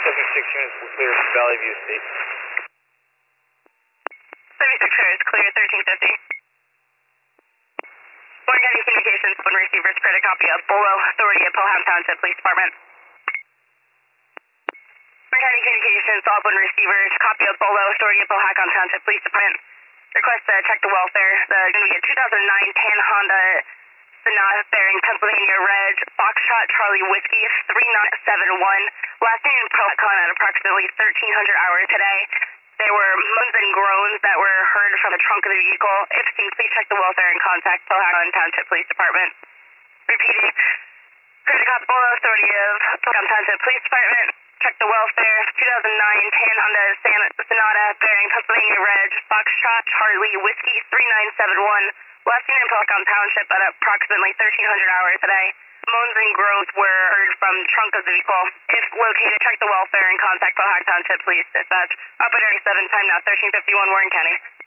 76 units will clear from Valley View State. 76 is clear, 1350. Warren County Communications, one receivers, credit copy of Bolo, Authority of Pelham Township Police Department. Warren County Communications, all one receivers, copy of Bolo, Authority of Pelham Township Police Department. Request to check the welfare. There's going to be a 2009 tan Honda Sonata bearing Pennsylvania Reg, Foxtrot Charlie Whiskey 3971. Last name in Pelicon at approximately 1300 hours today. There were moans and groans that were heard from the trunk of the vehicle. If seen, please check the welfare and contact Pelham Township Police Department. Repeating. Credit card Bolo, Authority of Pelham Township Police Department. Check the welfare. 2009 tan Honda Sonata bearing Pennsylvania Reg, Foxtrot Charlie Whiskey 3971. Last seen in Pelham Township at approximately 1300 hours today. Moans and groans were heard from the trunk of the vehicle. If located, check the welfare and contact Pelham Township Police Dispatch. Operator 7, time now 1351, Warren County.